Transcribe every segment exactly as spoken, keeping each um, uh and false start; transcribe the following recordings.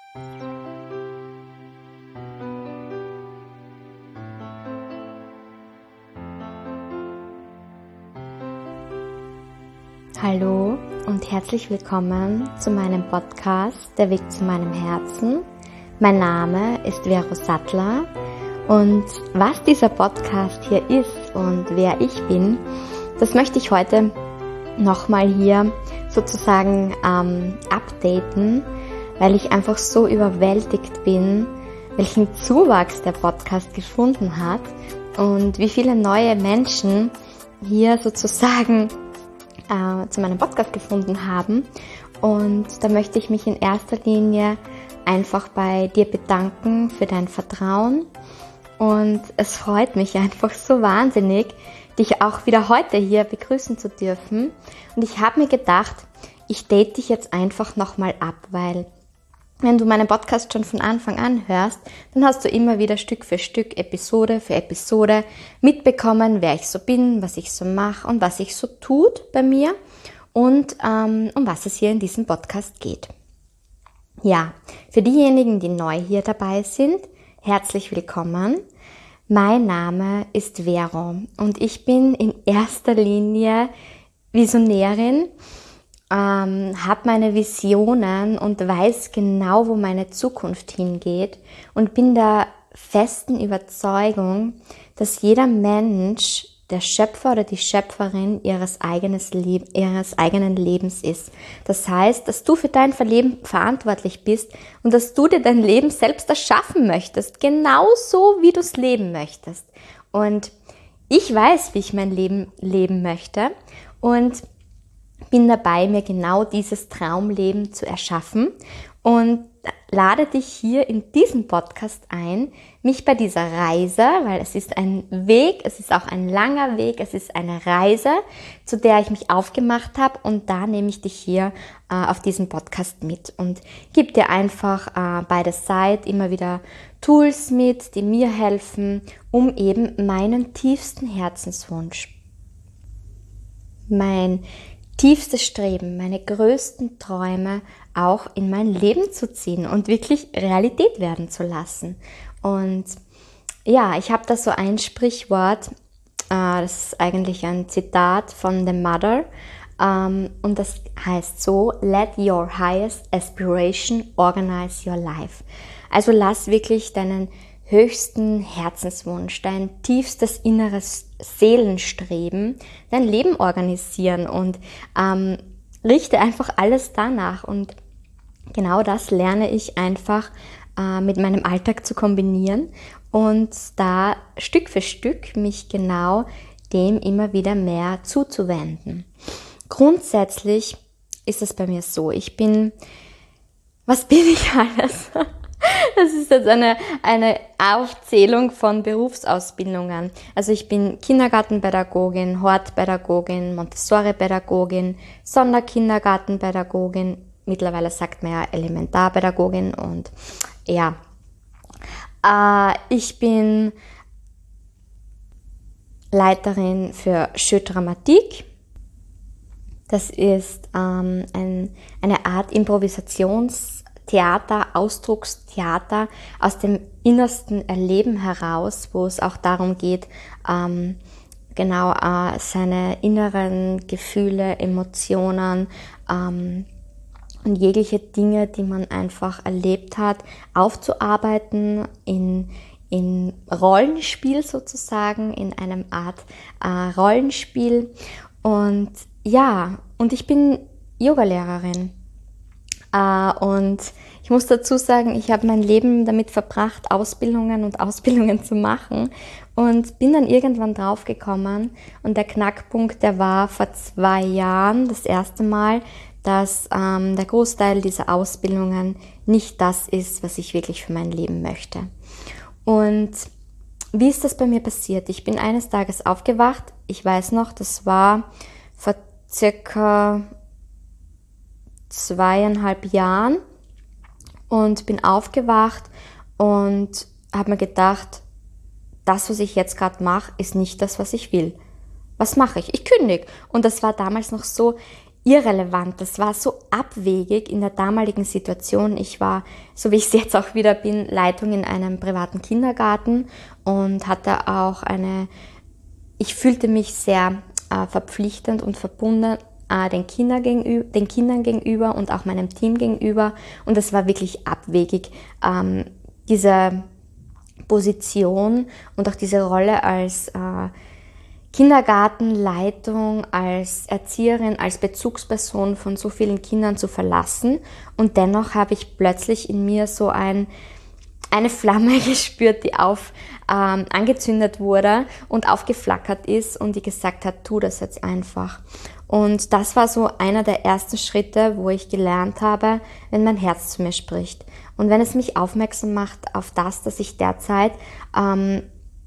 Hallo und herzlich willkommen zu meinem Podcast Der Weg zu meinem Herzen. Mein Name ist Vero Sattler und was dieser Podcast hier ist und wer ich bin, das möchte ich heute nochmal hier sozusagen ähm, updaten, weil ich einfach so überwältigt bin, welchen Zuwachs der Podcast gefunden hat und wie viele neue Menschen hier sozusagen zu meinem Podcast gefunden haben. Und da möchte ich mich in erster Linie einfach bei dir bedanken für dein Vertrauen. Und es freut mich einfach so wahnsinnig, dich auch wieder heute hier begrüßen zu dürfen. Und ich habe mir gedacht, ich date dich jetzt einfach nochmal ab, weil wenn du meinen Podcast schon von Anfang an hörst, dann hast du immer wieder Stück für Stück, Episode für Episode mitbekommen, wer ich so bin, was ich so mache und was sich so tut bei mir und ähm, um was es hier in diesem Podcast geht. Ja, für diejenigen, die neu hier dabei sind, herzlich willkommen. Mein Name ist Vero und ich bin in erster Linie Visionärin, Ähm, habe meine Visionen und weiß genau, wo meine Zukunft hingeht und bin der festen Überzeugung, dass jeder Mensch der Schöpfer oder die Schöpferin ihres, eigenes Leb- ihres eigenen Lebens ist. Das heißt, dass du für dein Leben verantwortlich bist und dass du dir dein Leben selbst erschaffen möchtest, genauso wie du es leben möchtest. Und ich weiß, wie ich mein Leben leben möchte und bin dabei, mir genau dieses Traumleben zu erschaffen und lade dich hier in diesem Podcast ein, mich bei dieser Reise, weil es ist ein Weg, es ist auch ein langer Weg, es ist eine Reise, zu der ich mich aufgemacht habe und da nehme ich dich hier äh, auf diesem Podcast mit und gebe dir einfach äh, bei der Seite immer wieder Tools mit, die mir helfen, um eben meinen tiefsten Herzenswunsch, mein tiefstes Streben, meine größten Träume auch in mein Leben zu ziehen und wirklich Realität werden zu lassen. Und ja, ich habe da so ein Sprichwort, äh, das ist eigentlich ein Zitat von The Mother, ähm, und das heißt so: Let your highest aspiration organize your life. Also lass wirklich deinen höchsten Herzenswunsch, dein tiefstes inneres Seelenstreben, dein Leben organisieren und ähm, richte einfach alles danach. Und genau das lerne ich einfach äh, mit meinem Alltag zu kombinieren und da Stück für Stück mich genau dem immer wieder mehr zuzuwenden. Grundsätzlich ist es bei mir so, ich bin, was bin ich alles? Das ist jetzt eine, eine Aufzählung von Berufsausbildungen. Also ich bin Kindergartenpädagogin, Hortpädagogin, Montessori-Pädagogin, Sonderkindergartenpädagogin, mittlerweile sagt man ja Elementarpädagogin und ja, äh, ich bin Leiterin für Jeu-Dramatique. Das ist ähm, ein, eine Art Improvisations- Theater, Ausdruckstheater aus dem innersten Erleben heraus, wo es auch darum geht, ähm, genau äh, seine inneren Gefühle, Emotionen ähm, und jegliche Dinge, die man einfach erlebt hat, aufzuarbeiten in, in Rollenspiel sozusagen, in einem Art äh, Rollenspiel. Und ja, und ich bin Yogalehrerin. Uh, und ich muss dazu sagen, ich habe mein Leben damit verbracht, Ausbildungen und Ausbildungen zu machen und bin dann irgendwann draufgekommen und der Knackpunkt, der war vor zwei Jahren das erste Mal, dass ähm, der Großteil dieser Ausbildungen nicht das ist, was ich wirklich für mein Leben möchte. Und wie ist das bei mir passiert? Ich bin eines Tages aufgewacht, ich weiß noch, das war vor circa zweieinhalb Jahren und bin aufgewacht und habe mir gedacht, das, was ich jetzt gerade mache, ist nicht das, was ich will. Was mache ich? Ich kündige. Und das war damals noch so, irrelevant, das war so abwegig in der damaligen Situation. Ich war, so wie ich es jetzt auch wieder bin, Leitung in einem privaten Kindergarten und hatte auch eine, ich fühlte mich sehr äh, verpflichtend und verbunden äh, den, Kinder gegenüber, den Kindern gegenüber und auch meinem Team gegenüber, und es war wirklich abwegig, ähm, diese Position und auch diese Rolle als äh, Kindergartenleitung, als Erzieherin, als Bezugsperson von so vielen Kindern zu verlassen. Und dennoch habe ich plötzlich in mir so ein, eine Flamme gespürt, die auf, ähm, angezündet wurde und aufgeflackert ist und die gesagt hat, tu das jetzt einfach. Und das war so einer der ersten Schritte, wo ich gelernt habe, wenn mein Herz zu mir spricht. Und wenn es mich aufmerksam macht auf das, dass ich derzeit ähm,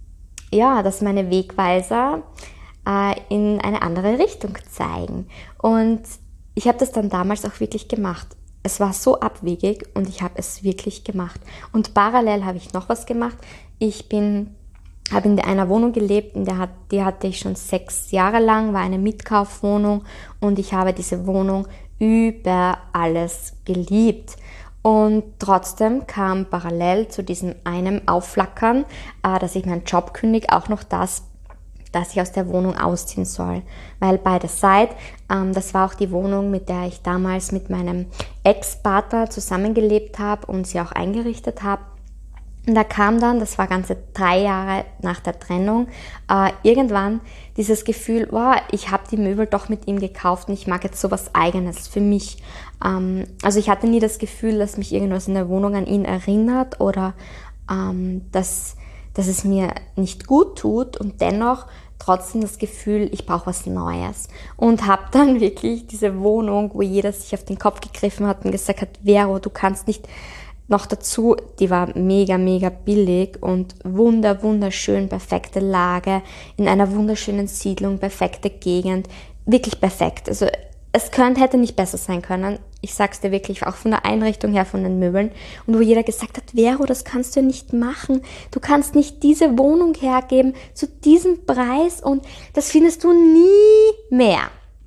ja, dass meine Wegweiser äh, in eine andere Richtung zeigen. Und ich habe das dann damals auch wirklich gemacht. Es war so abwegig und ich habe es wirklich gemacht. Und parallel habe ich noch was gemacht. Ich bin, habe in einer Wohnung gelebt, in der hat, die hatte ich schon sechs Jahre lang, war eine Mitkaufwohnung und ich habe diese Wohnung über alles geliebt. Und trotzdem kam parallel zu diesem einem Aufflackern, äh, dass ich meinen Job kündige, auch noch das, dass ich aus der Wohnung ausziehen soll. Weil by the side, ähm, das war auch die Wohnung, mit der ich damals mit meinem Ex-Partner zusammengelebt habe und sie auch eingerichtet habe. Und da kam dann, das war ganze drei Jahre nach der Trennung, äh, irgendwann dieses Gefühl, wow, ich habe die Möbel doch mit ihm gekauft und ich mag jetzt sowas Eigenes für mich. Ähm, also ich hatte nie das Gefühl, dass mich irgendwas in der Wohnung an ihn erinnert oder ähm, dass, dass es mir nicht gut tut, und dennoch trotzdem das Gefühl, ich brauche was Neues. Und habe dann wirklich diese Wohnung, wo jeder sich auf den Kopf gegriffen hat und gesagt hat, Vero, du kannst nicht. Noch dazu, die war mega, mega billig und wunder, wunderschön, perfekte Lage, in einer wunderschönen Siedlung, perfekte Gegend, wirklich perfekt. Also es könnte, hätte nicht besser sein können. Ich sag's dir wirklich, auch von der Einrichtung her, von den Möbeln. Und wo jeder gesagt hat, Vero, das kannst du nicht machen. Du kannst nicht diese Wohnung hergeben zu diesem Preis und das findest du nie mehr.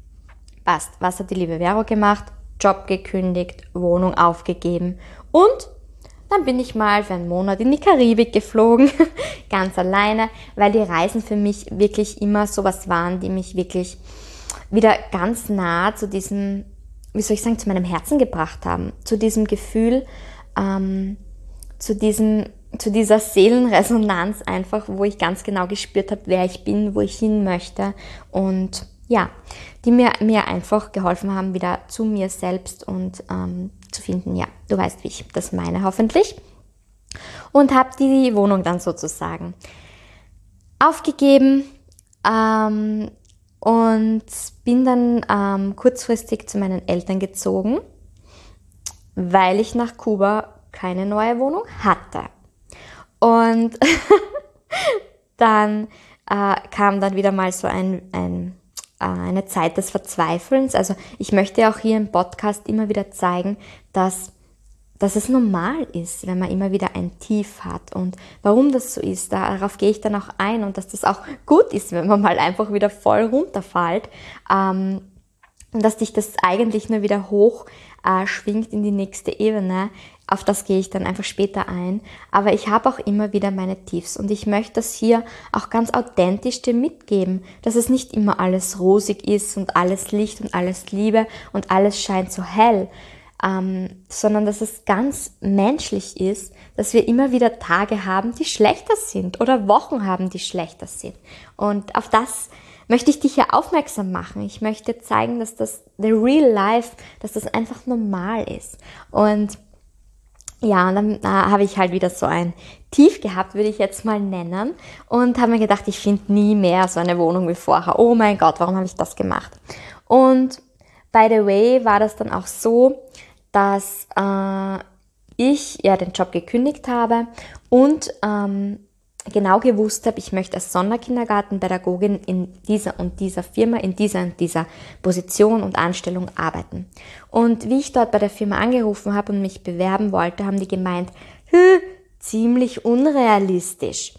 Passt. Was hat die liebe Vero gemacht? Job gekündigt, Wohnung aufgegeben und dann bin ich mal für einen Monat in die Karibik geflogen, ganz alleine, weil die Reisen für mich wirklich immer sowas waren, die mich wirklich wieder ganz nah zu diesem, wie soll ich sagen, zu meinem Herzen gebracht haben, zu diesem Gefühl, ähm, zu diesem, zu dieser Seelenresonanz einfach, wo ich ganz genau gespürt habe, wer ich bin, wo ich hin möchte, und ja, die mir, mir einfach geholfen haben, wieder zu mir selbst und ähm, zu finden, ja, du weißt, wie ich das meine, hoffentlich. Und habe die Wohnung dann sozusagen aufgegeben ähm, und bin dann ähm, kurzfristig zu meinen Eltern gezogen, weil ich nach Kuba keine neue Wohnung hatte. Und dann äh, kam dann wieder mal so ein, ein eine Zeit des Verzweifelns. Also ich möchte auch hier im Podcast immer wieder zeigen, dass, dass es normal ist, wenn man immer wieder ein Tief hat, und warum das so ist, darauf gehe ich dann auch ein, und dass das auch gut ist, wenn man mal einfach wieder voll runterfällt, ähm, und dass dich das eigentlich nur wieder hoch äh, schwingt in die nächste Ebene. Auf das gehe ich dann einfach später ein. Aber ich habe auch immer wieder meine Tiefs und ich möchte das hier auch ganz authentisch dir mitgeben, dass es nicht immer alles rosig ist und alles Licht und alles Liebe und alles scheint so hell, ähm, sondern dass es ganz menschlich ist, dass wir immer wieder Tage haben, die schlechter sind oder Wochen haben, die schlechter sind. Und auf das möchte ich dich hier aufmerksam machen. Ich möchte zeigen, dass das the real life, dass das einfach normal ist. Und ja, und dann äh, habe ich halt wieder so ein Tief gehabt, würde ich jetzt mal nennen, und habe mir gedacht, ich finde nie mehr so eine Wohnung wie vorher. Oh mein Gott, warum habe ich das gemacht? Und by the way war das dann auch so, dass äh, ich ja den Job gekündigt habe und ähm, genau gewusst habe, ich möchte als Sonderkindergartenpädagogin in dieser und dieser Firma, in dieser und dieser Position und Anstellung arbeiten. Und wie ich dort bei der Firma angerufen habe und mich bewerben wollte, haben die gemeint, ziemlich unrealistisch.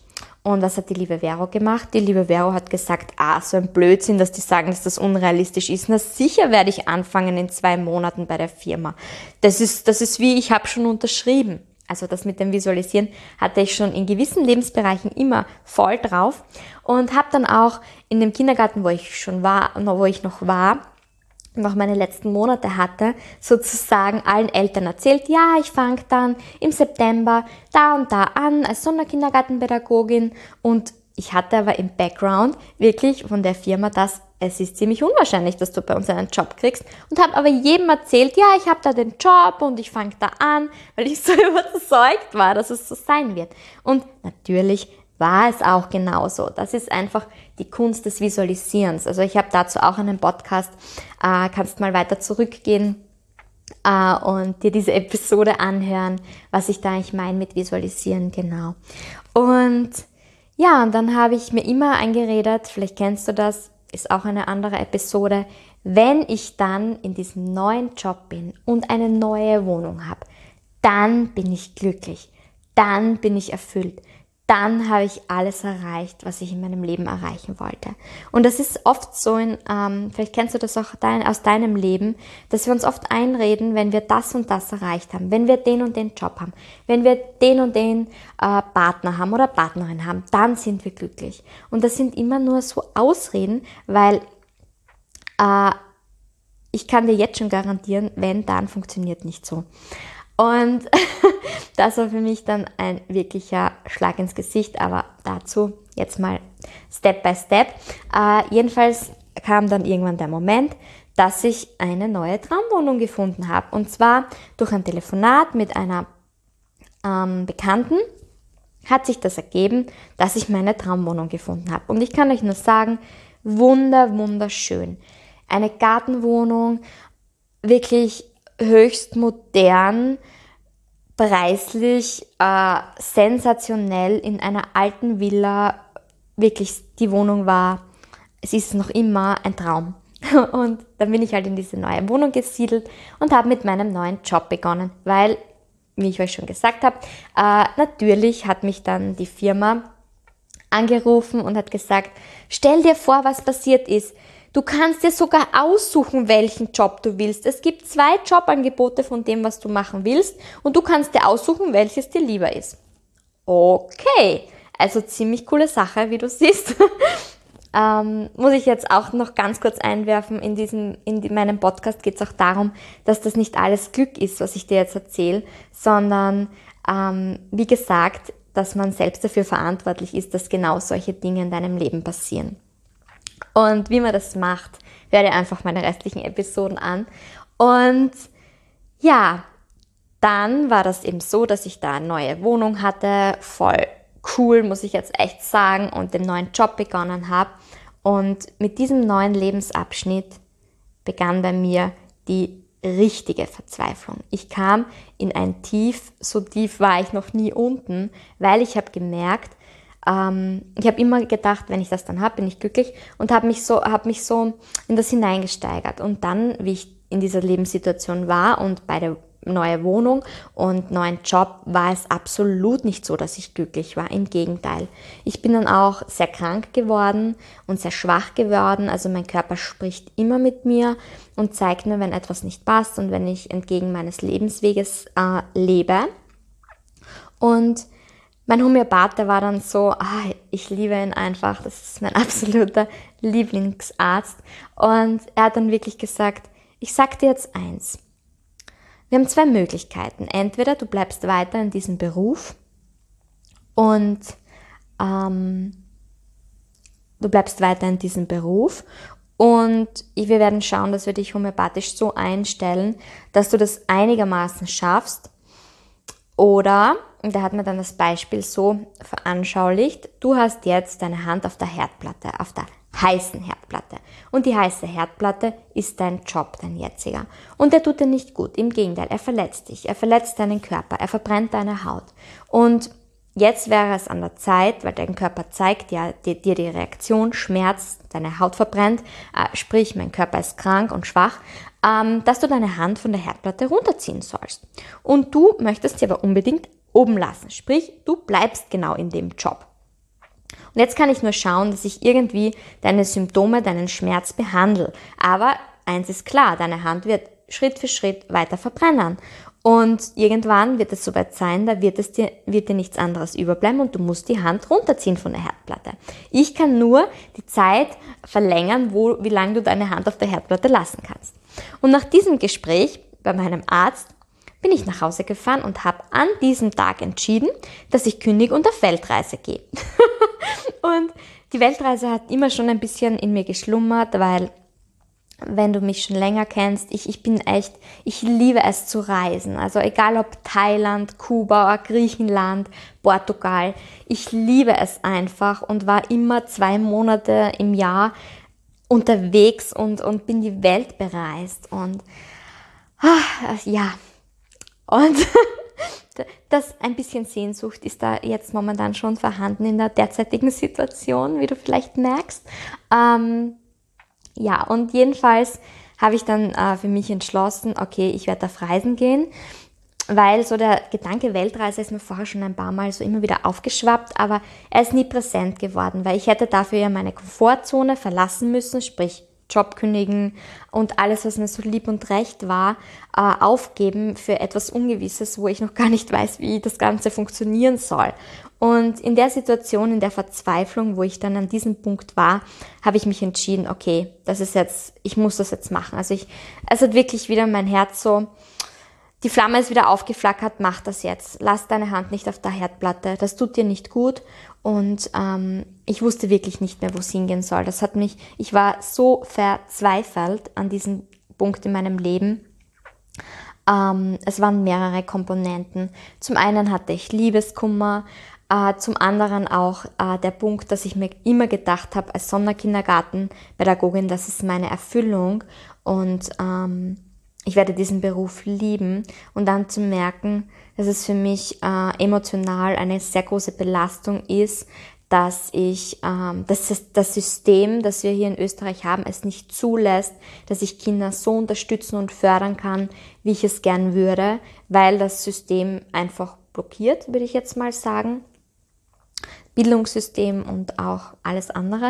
Und was hat die liebe Vero gemacht? Die liebe Vero hat gesagt, ah, so ein Blödsinn, dass die sagen, dass das unrealistisch ist. Na sicher werde ich anfangen in zwei Monaten bei der Firma. Das ist, das ist wie, ich habe schon unterschrieben. Also das mit dem Visualisieren hatte ich schon in gewissen Lebensbereichen immer voll drauf und habe dann auch in dem Kindergarten, wo ich schon war, wo ich noch war, noch meine letzten Monate hatte, sozusagen allen Eltern erzählt, ja, ich fange dann im September da und da an als Sonderkindergartenpädagogin, und ich hatte aber im Background wirklich von der Firma das, es ist ziemlich unwahrscheinlich, dass du bei uns einen Job kriegst, und habe aber jedem erzählt, ja, ich habe da den Job und ich fange da an, weil ich so überzeugt war, dass es so sein wird. Und natürlich war es auch genauso. Das ist einfach die Kunst des Visualisierens. Also ich habe dazu auch einen Podcast, äh, kannst mal weiter zurückgehen äh, und dir diese Episode anhören, was ich da eigentlich meine mit Visualisieren, genau. Und ja, und dann habe ich mir immer eingeredet, vielleicht kennst du das, ist auch eine andere Episode, wenn ich dann in diesem neuen Job bin und eine neue Wohnung habe, dann bin ich glücklich, dann bin ich erfüllt, dann habe ich alles erreicht, was ich in meinem Leben erreichen wollte. Und das ist oft so, in, ähm, vielleicht kennst du das auch dein, aus deinem Leben, dass wir uns oft einreden, wenn wir das und das erreicht haben, wenn wir den und den Job haben, wenn wir den und den äh, Partner haben oder Partnerin haben, dann sind wir glücklich. Und das sind immer nur so Ausreden, weil äh, ich kann dir jetzt schon garantieren, wenn, dann funktioniert nicht so. Und das war für mich dann ein wirklicher Schlag ins Gesicht, aber dazu jetzt mal Step by Step. Äh, jedenfalls kam dann irgendwann der Moment, dass ich eine neue Traumwohnung gefunden habe. Und zwar durch ein Telefonat mit einer ähm, Bekannten hat sich das ergeben, dass ich meine Traumwohnung gefunden habe. Und ich kann euch nur sagen, wunder, wunderschön. Eine Gartenwohnung, wirklich höchst modern, preislich, äh, sensationell, in einer alten Villa. Wirklich, die Wohnung war, es ist noch immer ein Traum. Und dann bin ich halt in diese neue Wohnung gesiedelt und habe mit meinem neuen Job begonnen, weil, wie ich euch schon gesagt habe, äh, natürlich hat mich dann die Firma angerufen und hat gesagt, stell dir vor, was passiert ist. Du kannst dir sogar aussuchen, welchen Job du willst. Es gibt zwei Jobangebote von dem, was du machen willst, und du kannst dir aussuchen, welches dir lieber ist. Okay, also ziemlich coole Sache, wie du siehst. ähm, muss ich jetzt auch noch ganz kurz einwerfen, in diesem, in die, meinem Podcast geht es auch darum, dass das nicht alles Glück ist, was ich dir jetzt erzähle, sondern ähm, wie gesagt, dass man selbst dafür verantwortlich ist, dass genau solche Dinge in deinem Leben passieren. Und wie man das macht, hör dir einfach meine restlichen Episoden an. Und ja, dann war das eben so, dass ich da eine neue Wohnung hatte, voll cool, muss ich jetzt echt sagen, und den neuen Job begonnen habe. Und mit diesem neuen Lebensabschnitt begann bei mir die richtige Verzweiflung. Ich kam in ein Tief, so tief war ich noch nie unten, weil ich habe gemerkt, ich habe immer gedacht, wenn ich das dann habe, bin ich glücklich, und habe mich so, habe mich so in das hineingesteigert. Und dann, wie ich in dieser Lebenssituation war und bei der neuen Wohnung und neuen Job, war es absolut nicht so, dass ich glücklich war. Im Gegenteil. Ich bin dann auch sehr krank geworden und sehr schwach geworden. Also mein Körper spricht immer mit mir und zeigt mir, wenn etwas nicht passt und wenn ich entgegen meines Lebensweges äh, lebe. Und mein Homöopath, der war dann so, ah, ich liebe ihn einfach, das ist mein absoluter Lieblingsarzt. Und er hat dann wirklich gesagt, ich sag dir jetzt eins. Wir haben zwei Möglichkeiten. Entweder du bleibst weiter in diesem Beruf und ähm, du bleibst weiter in diesem Beruf und wir werden schauen, dass wir dich homöopathisch so einstellen, dass du das einigermaßen schaffst. Oder, und da hat mir dann das Beispiel so veranschaulicht, du hast jetzt deine Hand auf der Herdplatte, auf der heißen Herdplatte. Und die heiße Herdplatte ist dein Job, dein jetziger. Und der tut dir nicht gut, im Gegenteil, er verletzt dich, er verletzt deinen Körper, er verbrennt deine Haut. Und jetzt wäre es an der Zeit, weil dein Körper zeigt ja dir die Reaktion, Schmerz, deine Haut verbrennt, äh, sprich, mein Körper ist krank und schwach, ähm, dass du deine Hand von der Herdplatte runterziehen sollst. Und du möchtest sie aber unbedingt oben lassen, sprich, du bleibst genau in dem Job. Und jetzt kann ich nur schauen, dass ich irgendwie deine Symptome, deinen Schmerz behandle. Aber eins ist klar, deine Hand wird Schritt für Schritt weiter verbrennen. Und irgendwann wird es soweit sein, da wird es dir, wird dir nichts anderes überbleiben und du musst die Hand runterziehen von der Herdplatte. Ich kann nur die Zeit verlängern, wo, wie lange du deine Hand auf der Herdplatte lassen kannst. Und nach diesem Gespräch bei meinem Arzt bin ich nach Hause gefahren und habe an diesem Tag entschieden, dass ich kündige und auf Weltreise gehe. Und die Weltreise hat immer schon ein bisschen in mir geschlummert, weil, wenn du mich schon länger kennst, ich, ich bin echt, ich liebe es zu reisen. Also egal ob Thailand, Kuba, Griechenland, Portugal, ich liebe es einfach und war immer zwei Monate im Jahr unterwegs und, und bin die Welt bereist. Und ah, ja, und das ein bisschen Sehnsucht ist da jetzt momentan schon vorhanden in der derzeitigen Situation, wie du vielleicht merkst. Ähm, ja, und jedenfalls habe ich dann äh, für mich entschlossen, okay, ich werde auf Reisen gehen, weil so der Gedanke Weltreise ist mir vorher schon ein paar Mal so immer wieder aufgeschwappt, aber er ist nie präsent geworden, weil ich hätte dafür ja meine Komfortzone verlassen müssen, sprich Job kündigen und alles, was mir so lieb und recht war, äh, aufgeben für etwas Ungewisses, wo ich noch gar nicht weiß, wie das Ganze funktionieren soll. Und in der Situation, in der Verzweiflung, wo ich dann an diesem Punkt war, habe ich mich entschieden, okay, das ist jetzt, ich muss das jetzt machen. Also ich, es hat wirklich wieder mein Herz so, die Flamme ist wieder aufgeflackert, mach das jetzt. Lass deine Hand nicht auf der Herdplatte, das tut dir nicht gut. Und ähm, ich wusste wirklich nicht mehr, wo es hingehen soll. Das hat mich, ich war so verzweifelt an diesem Punkt in meinem Leben. Ähm, es waren mehrere Komponenten. Zum einen hatte ich Liebeskummer, äh, zum anderen auch äh, der Punkt, dass ich mir immer gedacht habe, als Sonderkindergartenpädagogin, das ist meine Erfüllung und ähm, ich werde diesen Beruf lieben, und dann zu merken, dass es für mich äh, emotional eine sehr große Belastung ist, dass ich, ähm, dass es, das System, das wir hier in Österreich haben, es nicht zulässt, dass ich Kinder so unterstützen und fördern kann, wie ich es gern würde, weil das System einfach blockiert, würde ich jetzt mal sagen. Bildungssystem und auch alles andere.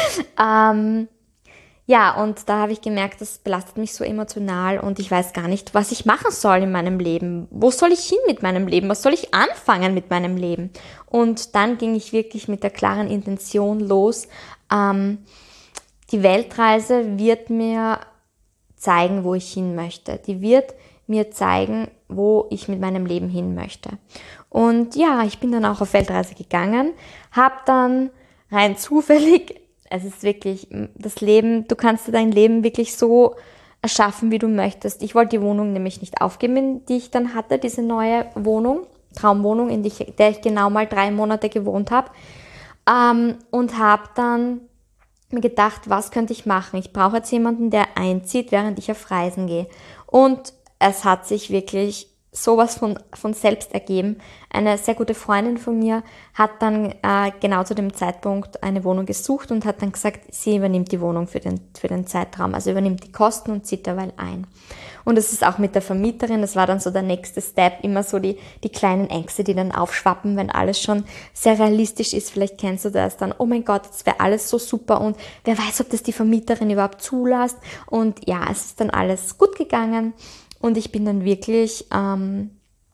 ähm, Ja, und da habe ich gemerkt, das belastet mich so emotional und ich weiß gar nicht, was ich machen soll in meinem Leben. Wo soll ich hin mit meinem Leben? Was soll ich anfangen mit meinem Leben? Und dann ging ich wirklich mit der klaren Intention los. Ähm, die Weltreise wird mir zeigen, wo ich hin möchte. Die wird mir zeigen, wo ich mit meinem Leben hin möchte. Und ja, ich bin dann auch auf Weltreise gegangen, habe dann rein zufällig, es ist wirklich das Leben, du kannst dir dein Leben wirklich so erschaffen, wie du möchtest. Ich wollte die Wohnung nämlich nicht aufgeben, die ich dann hatte, diese neue Wohnung, Traumwohnung, in der ich genau mal drei Monate gewohnt habe. Ähm, und habe dann mir gedacht, was könnte ich machen? Ich brauche jetzt jemanden, der einzieht, während ich auf Reisen gehe. Und es hat sich wirklich sowas von, von selbst ergeben. Eine sehr gute Freundin von mir hat dann äh, genau zu dem Zeitpunkt eine Wohnung gesucht und hat dann gesagt, sie übernimmt die Wohnung für den, für den Zeitraum, also übernimmt die Kosten und zieht derweil ein. Und es ist auch mit der Vermieterin, das war dann so der nächste Step, immer so die, die kleinen Ängste, die dann aufschwappen, wenn alles schon sehr realistisch ist. Vielleicht kennst du das dann, oh mein Gott, jetzt wäre alles so super und wer weiß, ob das die Vermieterin überhaupt zulässt. Und ja, es ist dann alles gut gegangen. Und ich bin dann wirklich ähm,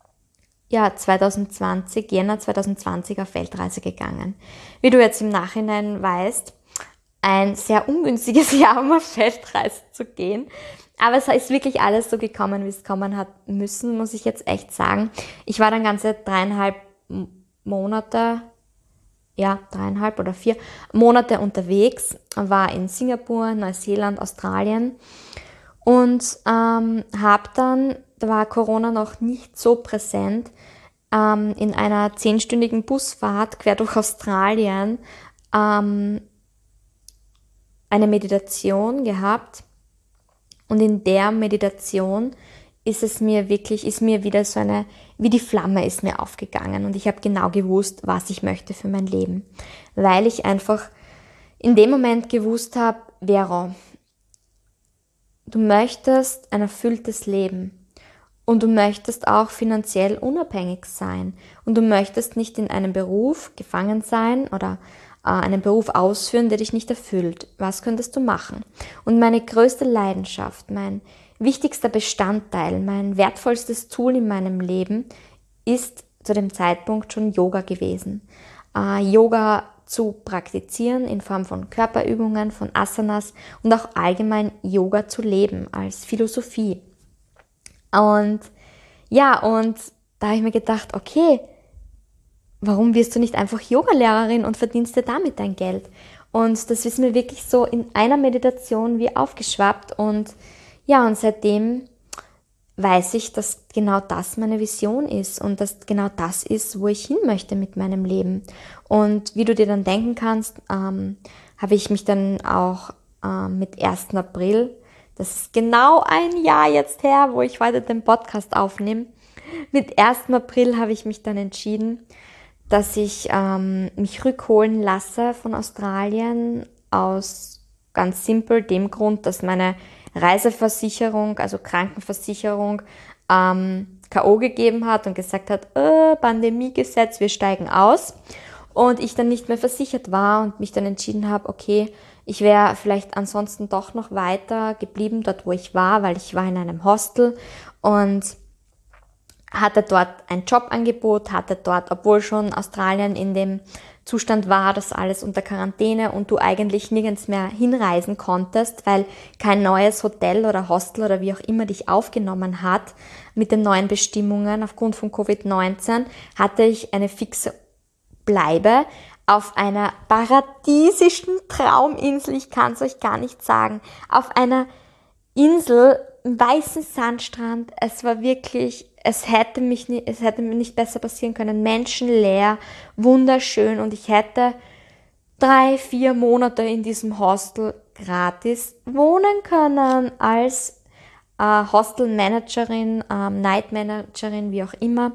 ja, zwanzig zwanzig, Jänner zwanzig zwanzig auf Weltreise gegangen. Wie du jetzt im Nachhinein weißt, ein sehr ungünstiges Jahr, um auf Weltreise zu gehen. Aber es ist wirklich alles so gekommen, wie es kommen hat müssen, muss ich jetzt echt sagen. Ich war dann ganze dreieinhalb Monate, ja, dreieinhalb oder vier Monate unterwegs, war in Singapur, Neuseeland, Australien. Und ähm, habe dann, da war Corona noch nicht so präsent, ähm, in einer zehnstündigen Busfahrt quer durch Australien ähm, eine Meditation gehabt. Und in der Meditation ist es mir wirklich, ist mir wieder so eine, wie die Flamme ist mir aufgegangen. Und ich habe genau gewusst, was ich möchte für mein Leben. Weil ich einfach in dem Moment gewusst habe, Vero, du möchtest ein erfülltes Leben und du möchtest auch finanziell unabhängig sein und du möchtest nicht in einem Beruf gefangen sein oder äh, einen Beruf ausführen, der dich nicht erfüllt. Was könntest du machen? Und meine größte Leidenschaft, mein wichtigster Bestandteil, mein wertvollstes Tool in meinem Leben ist zu dem Zeitpunkt schon Yoga gewesen. Äh, Yoga zu praktizieren in Form von Körperübungen, von Asanas und auch allgemein Yoga zu leben als Philosophie. Und ja, und da habe ich mir gedacht, okay, warum wirst du nicht einfach Yogalehrerin und verdienst dir damit dein Geld? Und das ist mir wirklich so in einer Meditation wie aufgeschwappt und ja, und seitdem weiß ich, dass genau das meine Vision ist und dass genau das ist, wo ich hin möchte mit meinem Leben. Und wie du dir dann denken kannst, ähm, habe ich mich dann auch ähm, mit ersten April, das ist genau ein Jahr jetzt her, wo ich heute den Podcast aufnehme, mit ersten April habe ich mich dann entschieden, dass ich ähm, mich rückholen lasse von Australien aus ganz simpel dem Grund, dass meine Reiseversicherung, also Krankenversicherung, ähm, K O gegeben hat und gesagt hat, äh, Pandemiegesetz, wir steigen aus. Und ich dann nicht mehr versichert war und mich dann entschieden habe, okay, ich wäre vielleicht ansonsten doch noch weiter geblieben, dort wo ich war, weil ich war in einem Hostel und hatte dort ein Jobangebot, hatte dort, obwohl schon Australien in dem Zustand war, dass alles unter Quarantäne und du eigentlich nirgends mehr hinreisen konntest, weil kein neues Hotel oder Hostel oder wie auch immer dich aufgenommen hat mit den neuen Bestimmungen aufgrund von Covid neunzehn, hatte ich eine fixe Bleibe auf einer paradiesischen Trauminsel, ich kann es euch gar nicht sagen, auf einer Insel, im weißen Sandstrand, es war wirklich, es hätte mich nicht, es hätte mir nicht besser passieren können, menschenleer, wunderschön und ich hätte drei, vier Monate in diesem Hostel gratis wohnen können als äh, Hostelmanagerin, ähm, Nightmanagerin, wie auch immer.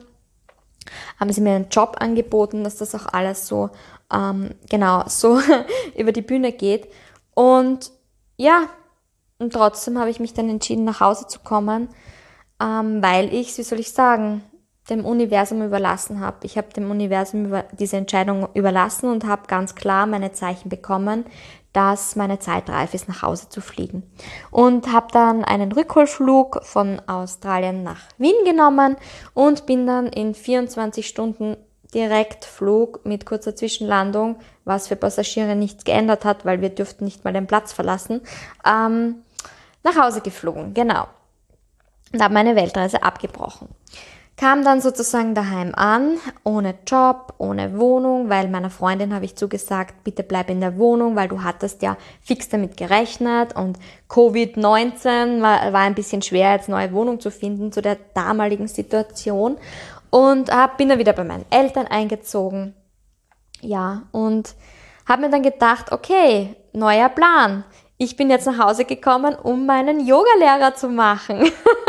Haben sie mir einen Job angeboten, dass das auch alles so, ähm, genau, so über die Bühne geht und ja, und trotzdem habe ich mich dann entschieden, nach Hause zu kommen, ähm, weil ich, wie soll ich sagen, dem Universum überlassen habe. Ich habe dem Universum über diese Entscheidung überlassen und habe ganz klar meine Zeichen bekommen, dass meine Zeit reif ist, nach Hause zu fliegen. Und habe dann einen Rückholflug von Australien nach Wien genommen und bin dann in vierundzwanzig Stunden Direktflug mit kurzer Zwischenlandung, was für Passagiere nichts geändert hat, weil wir dürften nicht mal den Platz verlassen, ähm, nach Hause geflogen, genau. Und habe meine Weltreise abgebrochen. Kam dann sozusagen daheim an, ohne Job, ohne Wohnung, weil meiner Freundin habe ich zugesagt, bitte bleib in der Wohnung, weil du hattest ja fix damit gerechnet und Covid neunzehn war, war ein bisschen schwer, jetzt neue Wohnung zu finden zu der damaligen Situation und hab, bin dann wieder bei meinen Eltern eingezogen. Ja, und habe mir dann gedacht, okay, neuer Plan. Ich bin jetzt nach Hause gekommen, um meinen Yogalehrer zu machen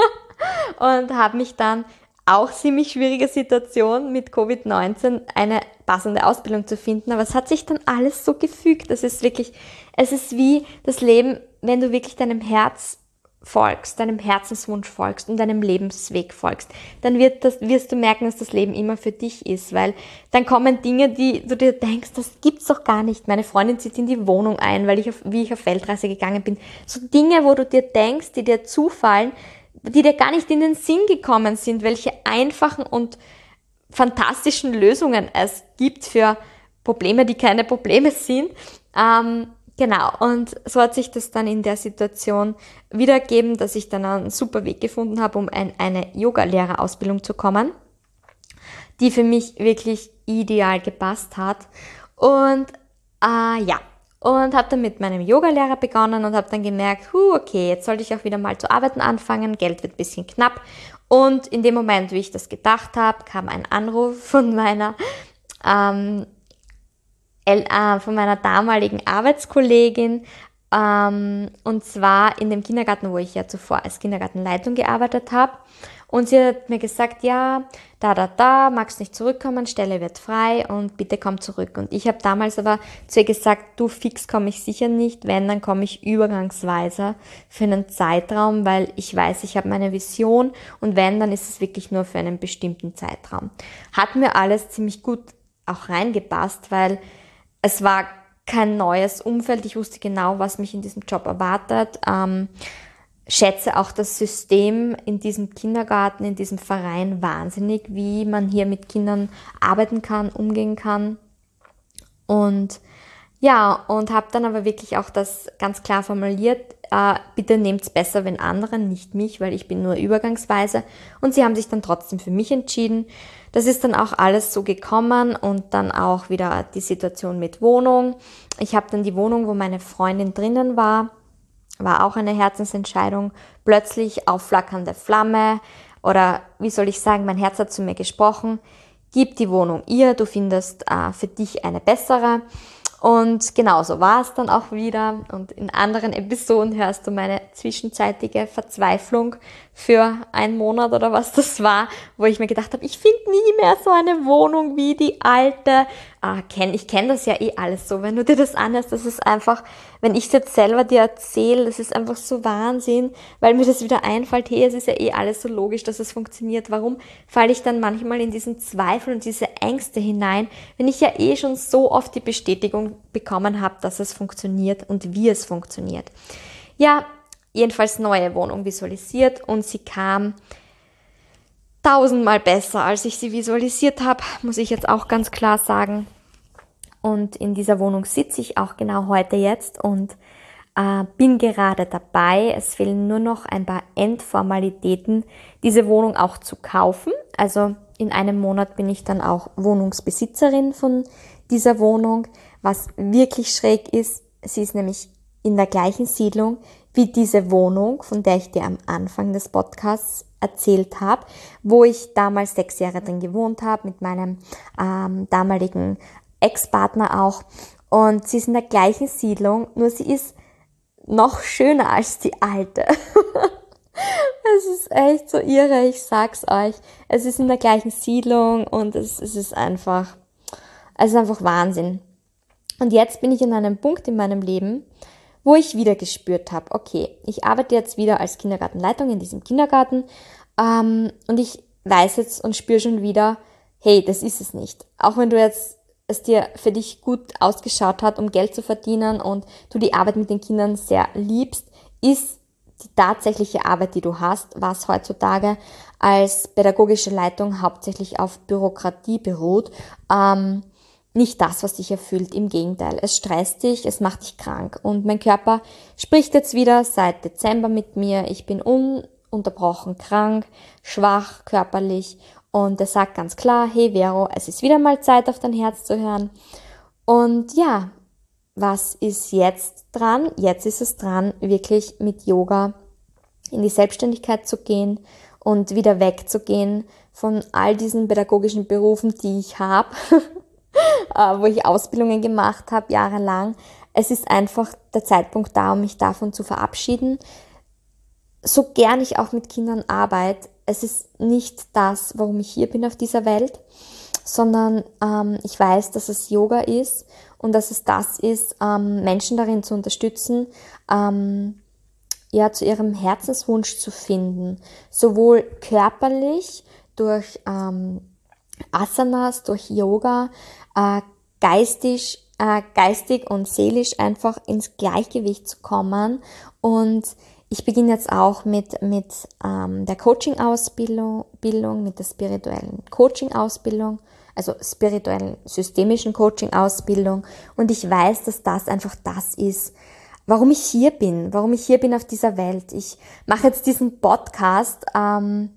und habe mich dann auch ziemlich schwierige Situation mit Covid neunzehn, eine passende Ausbildung zu finden, aber es hat sich dann alles so gefügt. Das ist wirklich, es ist wie das Leben, wenn du wirklich deinem Herz folgst, deinem Herzenswunsch folgst und deinem Lebensweg folgst, dann wird das, wirst du merken, dass das Leben immer für dich ist, weil dann kommen Dinge, die du dir denkst, das gibt's doch gar nicht. Meine Freundin zieht in die Wohnung ein, weil ich auf, wie ich auf Weltreise gegangen bin. So Dinge, wo du dir denkst, die dir zufallen, die dir gar nicht in den Sinn gekommen sind, welche einfachen und fantastischen Lösungen es gibt für Probleme, die keine Probleme sind. Ähm, genau, und so hat sich das dann in der Situation wiedergegeben, dass ich dann einen super Weg gefunden habe, um ein, eine Yoga-Lehrerausbildung zu kommen, die für mich wirklich ideal gepasst hat. Und äh, ja, und habe dann mit meinem Yogalehrer begonnen und habe dann gemerkt, huh, okay, jetzt sollte ich auch wieder mal zu arbeiten anfangen, Geld wird ein bisschen knapp. Und in dem Moment, wie ich das gedacht habe, kam ein Anruf von meiner, ähm, äh, von meiner damaligen Arbeitskollegin, Ähm, und zwar in dem Kindergarten, wo ich ja zuvor als Kindergartenleitung gearbeitet habe. Und sie hat mir gesagt, ja, da, da, da, magst nicht zurückkommen, Stelle wird frei und bitte komm zurück. Und ich habe damals aber zu ihr gesagt, du, fix komme ich sicher nicht, wenn, dann komme ich übergangsweise für einen Zeitraum, weil ich weiß, ich habe meine Vision und wenn, dann ist es wirklich nur für einen bestimmten Zeitraum. Hat mir alles ziemlich gut auch reingepasst, weil es war kein neues Umfeld, ich wusste genau, was mich in diesem Job erwartet, ähm, schätze auch das System in diesem Kindergarten, in diesem Verein wahnsinnig, wie man hier mit Kindern arbeiten kann, umgehen kann. Und ja, und habe dann aber wirklich auch das ganz klar formuliert, äh, bitte nehmt's besser, wenn andere, nicht mich, weil ich bin nur übergangsweise. Und sie haben sich dann trotzdem für mich entschieden. Das ist dann auch alles so gekommen und dann auch wieder die Situation mit Wohnung. Ich habe dann die Wohnung, wo meine Freundin drinnen war, war auch eine Herzensentscheidung, plötzlich aufflackernde Flamme oder wie soll ich sagen, mein Herz hat zu mir gesprochen, gib die Wohnung ihr, du findest äh, für dich eine bessere. Und genauso war es dann auch wieder und in anderen Episoden hörst du meine zwischenzeitige Verzweiflung für einen Monat oder was das war, wo ich mir gedacht habe, ich finde nie mehr so eine Wohnung wie die alte. Ah, kenn, ich kenne das ja eh alles so, wenn du dir das anhörst, das ist einfach, wenn ich es jetzt selber dir erzähle, das ist einfach so Wahnsinn, weil mir das wieder einfällt, hey, es ist ja eh alles so logisch, dass es funktioniert. Warum falle ich dann manchmal in diesen Zweifel und diese Ängste hinein, wenn ich ja eh schon so oft die Bestätigung bekommen habe, dass es funktioniert und wie es funktioniert. Ja, jedenfalls neue Wohnung visualisiert und sie kam tausendmal besser, als ich sie visualisiert habe, muss ich jetzt auch ganz klar sagen. Und in dieser Wohnung sitze ich auch genau heute jetzt und äh, bin gerade dabei. Es fehlen nur noch ein paar Endformalitäten, diese Wohnung auch zu kaufen. Also in einem Monat bin ich dann auch Wohnungsbesitzerin von dieser Wohnung. Was wirklich schräg ist, sie ist nämlich in der gleichen Siedlung wie diese Wohnung, von der ich dir am Anfang des Podcasts erzählt habe, wo ich damals sechs Jahre drin gewohnt habe, mit meinem ähm, damaligen Ex-Partner auch. Und sie ist in der gleichen Siedlung, nur sie ist noch schöner als die alte. Es ist echt so irre, ich sag's euch. Es ist in der gleichen Siedlung und es, es ist einfach, es ist einfach Wahnsinn. Und jetzt bin ich in einem Punkt in meinem Leben, wo ich wieder gespürt habe, okay, ich arbeite jetzt wieder als Kindergartenleitung in diesem Kindergarten ähm, und ich weiß jetzt und spüre schon wieder, hey, das ist es nicht. Auch wenn du jetzt es dir für dich gut ausgeschaut hat, um Geld zu verdienen und du die Arbeit mit den Kindern sehr liebst, ist die tatsächliche Arbeit, die du hast, was heutzutage als pädagogische Leitung hauptsächlich auf Bürokratie beruht, ähm, nicht das, was dich erfüllt. Im Gegenteil, es stresst dich, es macht dich krank. Und mein Körper spricht jetzt wieder seit Dezember mit mir. Ich bin ununterbrochen krank, schwach, körperlich. Und er sagt ganz klar, hey Vero, es ist wieder mal Zeit, auf dein Herz zu hören. Und ja, was ist jetzt dran? Jetzt ist es dran, wirklich mit Yoga in die Selbstständigkeit zu gehen und wieder wegzugehen von all diesen pädagogischen Berufen, die ich habe, wo ich Ausbildungen gemacht habe, jahrelang. Es ist einfach der Zeitpunkt da, um mich davon zu verabschieden. So gern ich auch mit Kindern arbeite, es ist nicht das, warum ich hier bin auf dieser Welt, sondern ähm, ich weiß, dass es Yoga ist und dass es das ist, ähm, Menschen darin zu unterstützen, ähm, ja, zu ihrem Herzenswunsch zu finden, sowohl körperlich durch ähm, Asanas, durch Yoga, äh, geistig, äh, geistig und seelisch einfach ins Gleichgewicht zu kommen. Und ich beginne jetzt auch mit, mit ähm, der Coaching-Ausbildung, Bildung, mit der spirituellen Coaching-Ausbildung, also spirituellen systemischen Coaching-Ausbildung. Und ich weiß, dass das einfach das ist, warum ich hier bin, warum ich hier bin auf dieser Welt. Ich mache jetzt diesen Podcast ähm,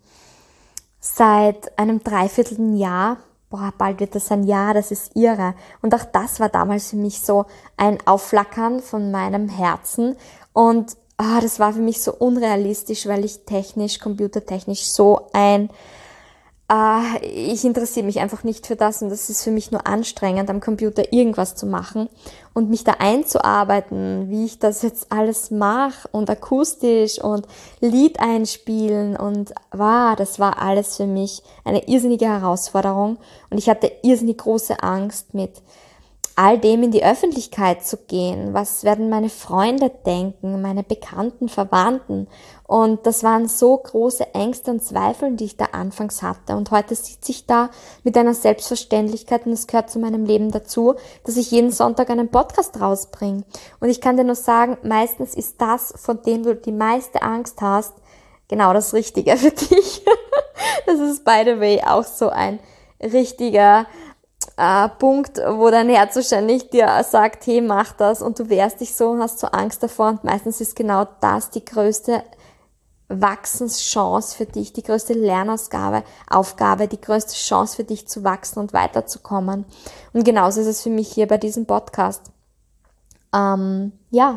seit einem Dreivierteljahr. Boah, bald wird das ein Jahr, das ist irre. Und auch das war damals für mich so ein Aufflackern von meinem Herzen. Und ah, das war für mich so unrealistisch, weil ich technisch, computertechnisch so ein äh, ich interessiere mich einfach nicht für das und das ist für mich nur anstrengend, am Computer irgendwas zu machen und mich da einzuarbeiten, wie ich das jetzt alles mache und akustisch und Lied einspielen und wow, das war alles für mich eine irrsinnige Herausforderung und ich hatte irrsinnig große Angst, mit all dem in die Öffentlichkeit zu gehen. Was werden meine Freunde denken, meine Bekannten, Verwandten? Und das waren so große Ängste und Zweifel, die ich da anfangs hatte. Und heute sitze ich da mit einer Selbstverständlichkeit, und es gehört zu meinem Leben dazu, dass ich jeden Sonntag einen Podcast rausbringe. Und ich kann dir nur sagen, meistens ist das, von dem du die meiste Angst hast, genau das Richtige für dich. Das ist, by the way, auch so ein richtiger Äh, Punkt, wo dein Herz wahrscheinlich dir sagt, hey, mach das und du wehrst dich so und hast so Angst davor und meistens ist genau das die größte Wachsenschance für dich, die größte Lernaufgabe, Aufgabe, die größte Chance für dich zu wachsen und weiterzukommen. Und genauso ist es für mich hier bei diesem Podcast. Ähm, ja,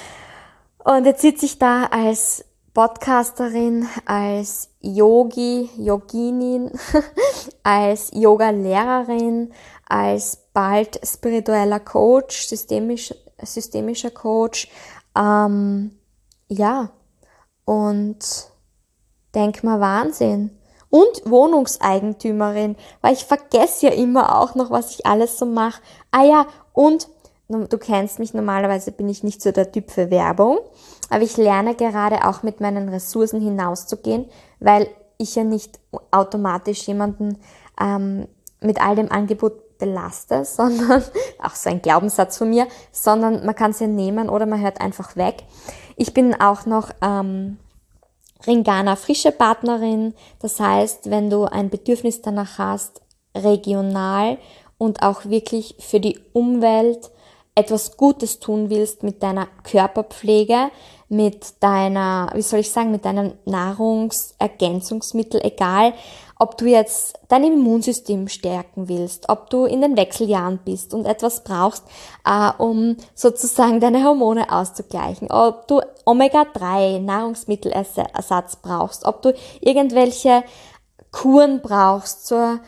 und jetzt sitze ich da als Podcasterin, als Yogi, Yoginin, als Yoga-Lehrerin, als bald spiritueller Coach, systemisch, systemischer Coach, ähm, ja, und denk mal Wahnsinn. Und Wohnungseigentümerin, weil ich vergesse ja immer auch noch, was ich alles so mache. Ah ja, und du kennst mich, normalerweise bin ich nicht so der Typ für Werbung, aber ich lerne gerade auch mit meinen Ressourcen hinauszugehen, weil ich ja nicht automatisch jemanden ähm, mit all dem Angebot belaste, sondern, auch so ein Glaubenssatz von mir, sondern man kann es ja nehmen oder man hört einfach weg. Ich bin auch noch ähm, Ringana frische Partnerin, das heißt, wenn du ein Bedürfnis danach hast, regional und auch wirklich für die Umwelt etwas Gutes tun willst mit deiner Körperpflege, mit deiner, wie soll ich sagen, mit deinen Nahrungsergänzungsmittel, egal, ob du jetzt dein Immunsystem stärken willst, ob du in den Wechseljahren bist und etwas brauchst, äh, um sozusagen deine Hormone auszugleichen, ob du Omega drei Nahrungsmittelersatz brauchst, ob du irgendwelche Kuren brauchst zur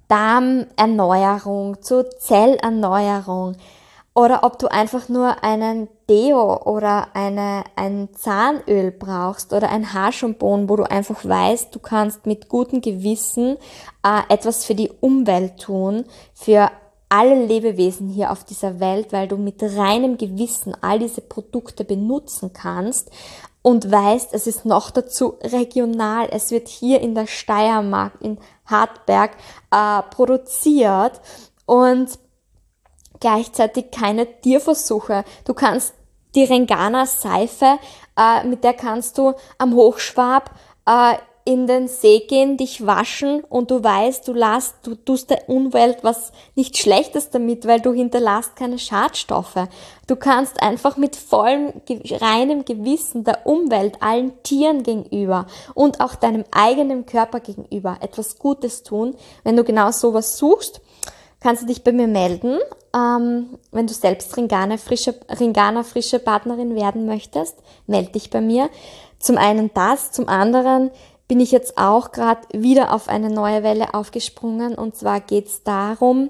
Darmerneuerung, zur Zellerneuerung, oder ob du einfach nur einen Deo oder eine, ein Zahnöl brauchst oder ein Haarshampoo, wo du einfach weißt, du kannst mit gutem Gewissen äh, etwas für die Umwelt tun, für alle Lebewesen hier auf dieser Welt, weil du mit reinem Gewissen all diese Produkte benutzen kannst und weißt, es ist noch dazu regional, es wird hier in der Steiermark, in Hartberg äh, produziert und gleichzeitig keine Tierversuche. Du kannst die Ringana Seife, äh, mit der kannst du am Hochschwab äh, in den See gehen, dich waschen und du weißt, du lässt, du tust der Umwelt was nicht Schlechtes damit, weil du hinterlässt keine Schadstoffe. Du kannst einfach mit vollem, reinem Gewissen der Umwelt, allen Tieren gegenüber und auch deinem eigenen Körper gegenüber etwas Gutes tun. Wenn du genau sowas suchst, kannst du dich bei mir melden, ähm, wenn du selbst Ringana frische, Ringana frische Partnerin werden möchtest, melde dich bei mir. Zum einen das, zum anderen bin ich jetzt auch gerade wieder auf eine neue Welle aufgesprungen und zwar geht es darum,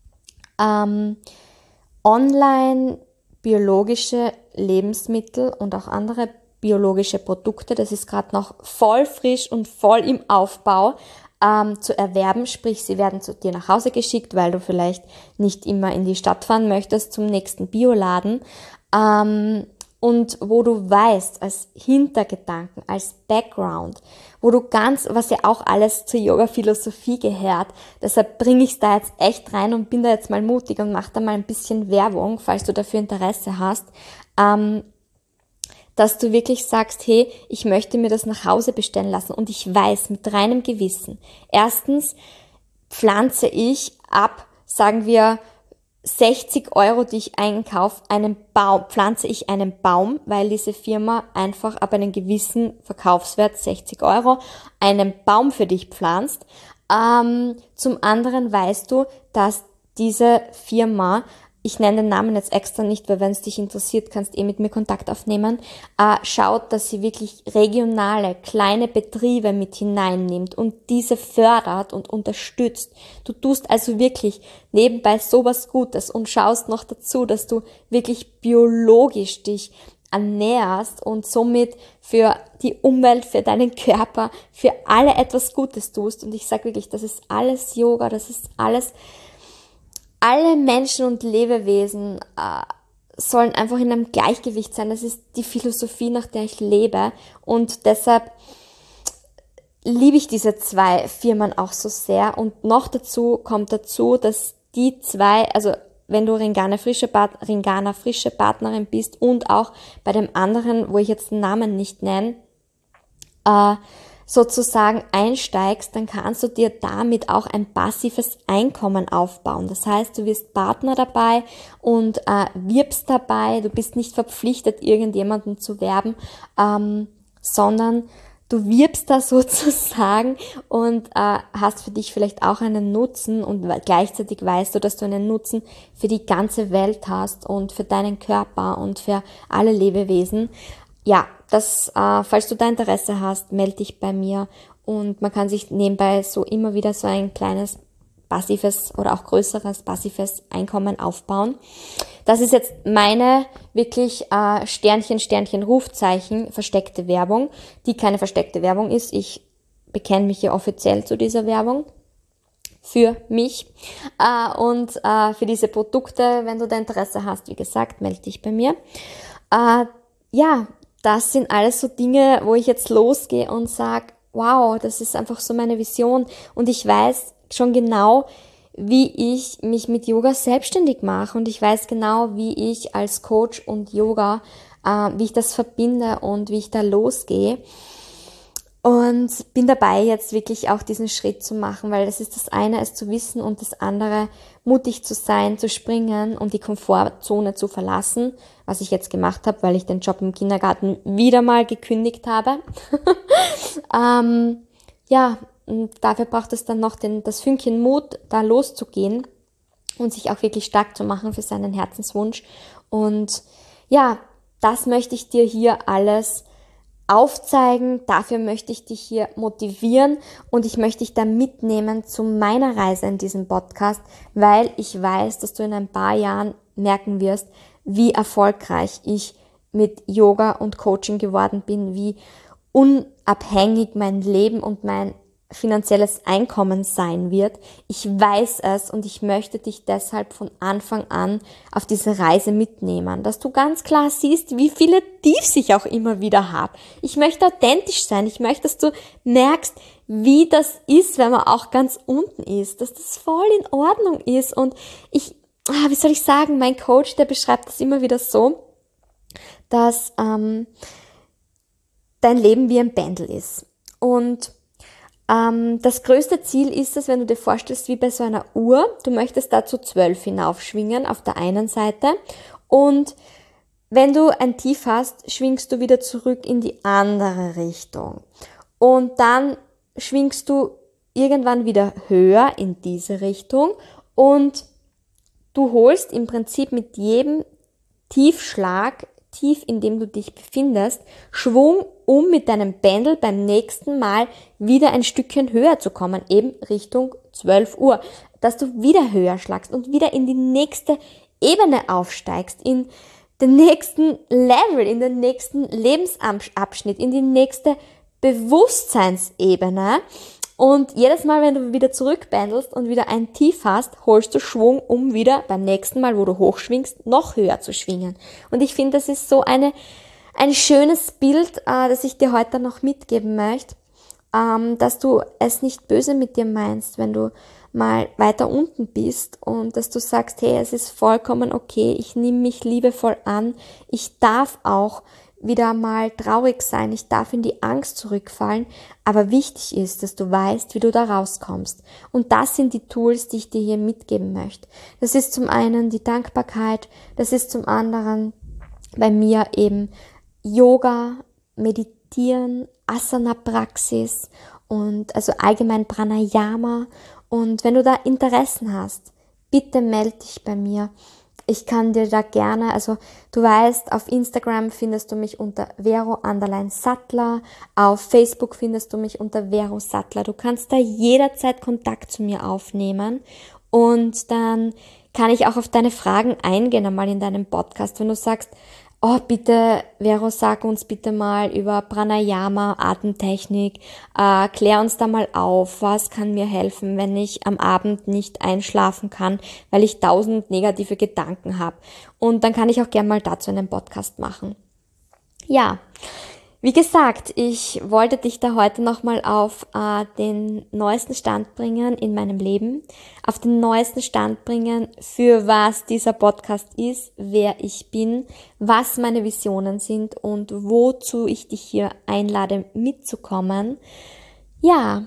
ähm, online biologische Lebensmittel und auch andere biologische Produkte, das ist gerade noch voll frisch und voll im Aufbau, Ähm, zu erwerben, sprich, sie werden zu dir nach Hause geschickt, weil du vielleicht nicht immer in die Stadt fahren möchtest zum nächsten Bioladen, ähm, und wo du weißt, als Hintergedanken, als Background, wo du ganz, was ja auch alles zur Yoga-Philosophie gehört, deshalb bringe ich es da jetzt echt rein und bin da jetzt mal mutig und mache da mal ein bisschen Werbung, falls du dafür Interesse hast, ähm, dass du wirklich sagst, hey, ich möchte mir das nach Hause bestellen lassen und ich weiß mit reinem Gewissen, erstens pflanze ich ab, sagen wir, sechzig Euro, die ich einkaufe, einen Baum, pflanze ich einen Baum, weil diese Firma einfach ab einem gewissen Verkaufswert, sechzig Euro, einen Baum für dich pflanzt. Ähm, zum anderen weißt du, dass diese Firma ich nenne den Namen jetzt extra nicht, weil wenn es dich interessiert, kannst eh mit mir Kontakt aufnehmen, äh, schaut, dass sie wirklich regionale, kleine Betriebe mit hineinnimmt und diese fördert und unterstützt. Du tust also wirklich nebenbei sowas Gutes und schaust noch dazu, dass du wirklich biologisch dich ernährst und somit für die Umwelt, für deinen Körper, für alle etwas Gutes tust. Und ich sage wirklich, das ist alles Yoga, das ist alles. Alle Menschen und Lebewesen äh, sollen einfach in einem Gleichgewicht sein. Das ist die Philosophie, nach der ich lebe. Und deshalb liebe ich diese zwei Firmen auch so sehr. Und noch dazu kommt dazu, dass die zwei, also wenn du Ringana frische, Part- Ringana frische Partnerin bist und auch bei dem anderen, wo ich jetzt den Namen nicht nenne, äh, sozusagen einsteigst, dann kannst du dir damit auch ein passives Einkommen aufbauen. Das heißt, du wirst Partner dabei und äh, wirbst dabei. Du bist nicht verpflichtet, irgendjemanden zu werben, ähm, sondern du wirbst da sozusagen und äh, hast für dich vielleicht auch einen Nutzen und gleichzeitig weißt du, dass du einen Nutzen für die ganze Welt hast und für deinen Körper und für alle Lebewesen. Ja, das, äh, falls du da Interesse hast, melde dich bei mir und man kann sich nebenbei so immer wieder so ein kleines passives oder auch größeres passives Einkommen aufbauen. Das ist jetzt meine wirklich äh, Sternchen, Sternchen, Rufzeichen, versteckte Werbung, die keine versteckte Werbung ist. Ich bekenne mich hier offiziell zu dieser Werbung für mich äh, und äh, für diese Produkte. Wenn du da Interesse hast, wie gesagt, melde dich bei mir. Äh, ja, das sind alles so Dinge, wo ich jetzt losgehe und sage, wow, das ist einfach so meine Vision und ich weiß schon genau, wie ich mich mit Yoga selbstständig mache und ich weiß genau, wie ich als Coach und Yoga, äh, wie ich das verbinde und wie ich da losgehe. Und bin dabei, jetzt wirklich auch diesen Schritt zu machen, weil das ist das eine, es zu wissen und das andere, mutig zu sein, zu springen und die Komfortzone zu verlassen, was ich jetzt gemacht habe, weil ich den Job im Kindergarten wieder mal gekündigt habe. ähm, ja, und dafür braucht es dann noch den, das Fünkchen Mut, da loszugehen und sich auch wirklich stark zu machen für seinen Herzenswunsch. Und ja, das möchte ich dir hier alles aufzeigen, dafür möchte ich dich hier motivieren und ich möchte dich da mitnehmen zu meiner Reise in diesem Podcast, weil ich weiß, dass du in ein paar Jahren merken wirst, wie erfolgreich ich mit Yoga und Coaching geworden bin, wie unabhängig mein Leben und mein finanzielles Einkommen sein wird. Ich weiß es und ich möchte dich deshalb von Anfang an auf diese Reise mitnehmen, dass du ganz klar siehst, wie viele Tiefs ich auch immer wieder habe. Ich möchte authentisch sein. Ich möchte, dass du merkst, wie das ist, wenn man auch ganz unten ist, dass das voll in Ordnung ist. Und ich, wie soll ich sagen, mein Coach, der beschreibt das immer wieder so, dass ähm, dein Leben wie ein Pendel ist. Und das größte Ziel ist es, wenn du dir vorstellst, wie bei so einer Uhr, du möchtest da zu zwölf hinaufschwingen auf der einen Seite und wenn du ein Tief hast, schwingst du wieder zurück in die andere Richtung und dann schwingst du irgendwann wieder höher in diese Richtung und du holst im Prinzip mit jedem Tiefschlag, tief in dem du dich befindest, Schwung, um mit deinem Pendel beim nächsten Mal wieder ein Stückchen höher zu kommen, eben Richtung zwölf Uhr, dass du wieder höher schlagst und wieder in die nächste Ebene aufsteigst, in den nächsten Level, in den nächsten Lebensabschnitt, in die nächste Bewusstseinsebene. Und jedes Mal, wenn du wieder zurückpendelst und wieder ein Tief hast, holst du Schwung, um wieder beim nächsten Mal, wo du hochschwingst, noch höher zu schwingen. Und ich finde, das ist so eine, ein schönes Bild, äh, das ich dir heute noch mitgeben möchte, ähm, dass du es nicht böse mit dir meinst, wenn du mal weiter unten bist und dass du sagst, hey, es ist vollkommen okay, ich nehme mich liebevoll an, ich darf auch wieder mal traurig sein, ich darf in die Angst zurückfallen, aber wichtig ist, dass du weißt, wie du da rauskommst. Und das sind die Tools, die ich dir hier mitgeben möchte. Das ist zum einen die Dankbarkeit, das ist zum anderen bei mir eben Yoga, Meditieren, Asana-Praxis und also allgemein Pranayama. Und wenn du da Interessen hast, bitte melde dich bei mir. ich kann dir da gerne, also du weißt, auf Instagram findest du mich unter Vero Underline Sattler, auf Facebook findest du mich unter Vero Sattler. Du kannst da jederzeit Kontakt zu mir aufnehmen und dann kann ich auch auf deine Fragen eingehen, einmal in deinem Podcast. Wenn du sagst, oh bitte, Vero, sag uns bitte mal über Pranayama, Atemtechnik, äh, klär uns da mal auf, was kann mir helfen, wenn ich am Abend nicht einschlafen kann, weil ich tausend negative Gedanken habe. Und dann kann ich auch gerne mal dazu einen Podcast machen. Ja, wie gesagt, ich wollte dich da heute nochmal auf äh, den neuesten Stand bringen in meinem Leben, auf den neuesten Stand bringen, für was dieser Podcast ist, wer ich bin, was meine Visionen sind und wozu ich dich hier einlade mitzukommen. Ja,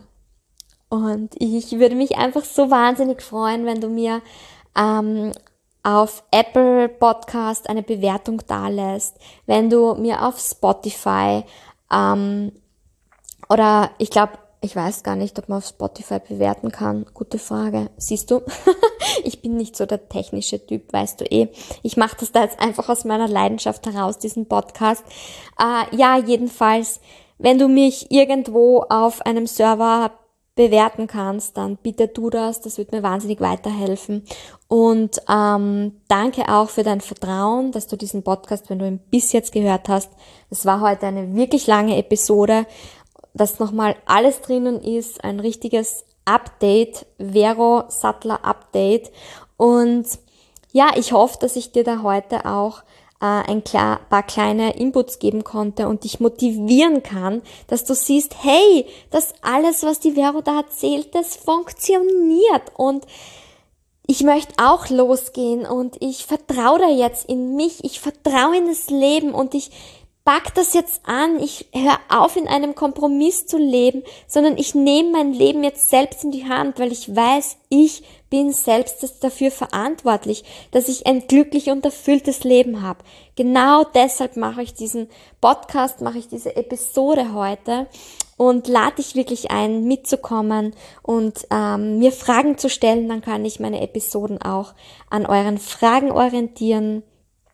und ich würde mich einfach so wahnsinnig freuen, wenn du mir ähm, auf Apple Podcast eine Bewertung dalässt, wenn du mir auf Spotify ähm, oder ich glaube, ich weiß gar nicht, ob man auf Spotify bewerten kann. Gute Frage. Siehst du? Ich bin nicht so der technische Typ, weißt du eh. Ich mache das da jetzt einfach aus meiner Leidenschaft heraus, diesen Podcast. Äh, ja, jedenfalls, wenn du mich irgendwo auf einem Server bewerten kannst, dann bitte tu das, das wird mir wahnsinnig weiterhelfen. Und ähm, danke auch für dein Vertrauen, dass du diesen Podcast, wenn du ihn bis jetzt gehört hast, das war heute eine wirklich lange Episode, dass nochmal alles drinnen ist, ein richtiges Update, Vero Sattler Update. Und ja, ich hoffe, dass ich dir da heute auch ein paar kleine Inputs geben konnte und dich motivieren kann, dass du siehst, hey, das alles, was die Vero da erzählt, das funktioniert und ich möchte auch losgehen und ich vertraue da jetzt in mich, ich vertraue in das Leben und ich pack das jetzt an, ich höre auf, in einem Kompromiss zu leben, sondern ich nehme mein Leben jetzt selbst in die Hand, weil ich weiß, ich bin selbst dafür verantwortlich, dass ich ein glücklich und erfülltes Leben habe. Genau deshalb mache ich diesen Podcast, mache ich diese Episode heute und lade dich wirklich ein, mitzukommen und ähm, mir Fragen zu stellen, dann kann ich meine Episoden auch an euren Fragen orientieren.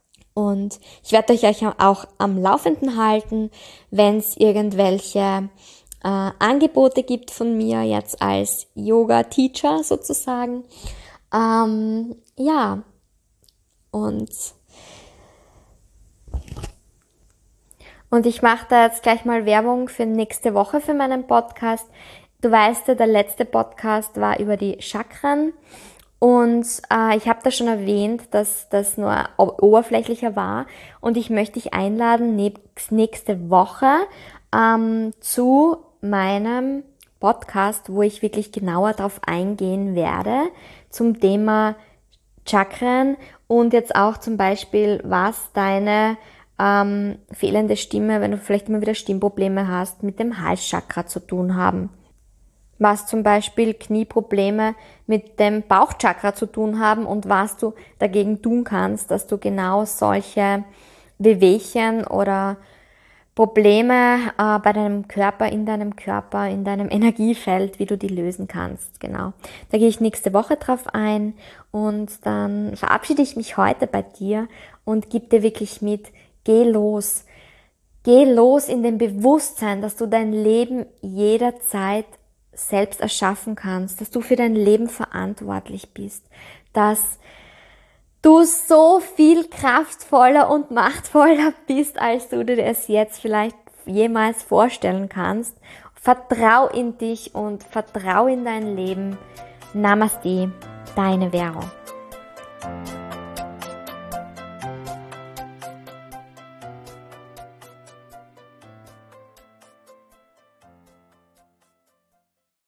Und ich werde euch auch am Laufenden halten, wenn es irgendwelche äh, Angebote gibt von mir jetzt als Yoga-Teacher sozusagen. Ähm, ja, und, und ich mache da jetzt gleich mal Werbung für nächste Woche für meinen Podcast. Du weißt ja, der letzte Podcast war über die Chakren. Und äh, ich habe da schon erwähnt, dass das nur oberflächlicher war und ich möchte dich einladen, nächste Woche ähm, zu meinem Podcast, wo ich wirklich genauer darauf eingehen werde, zum Thema Chakren und jetzt auch zum Beispiel, was deine ähm, fehlende Stimme, wenn du vielleicht immer wieder Stimmprobleme hast, mit dem Halschakra zu tun haben. Was zum Beispiel Knieprobleme mit dem Bauchchakra zu tun haben und was du dagegen tun kannst, dass du genau solche Wehwehchen oder Probleme äh, bei deinem Körper, in deinem Körper, in deinem Energiefeld, wie du die lösen kannst. Genau. Da gehe ich nächste Woche drauf ein und dann verabschiede ich mich heute bei dir und gebe dir wirklich mit, geh los. Geh los in dem Bewusstsein, dass du dein Leben jederzeit selbst erschaffen kannst, dass du für dein Leben verantwortlich bist, dass du so viel kraftvoller und machtvoller bist, als du dir es jetzt vielleicht jemals vorstellen kannst. Vertrau in dich und vertrau in dein Leben. Namaste, deine Vero.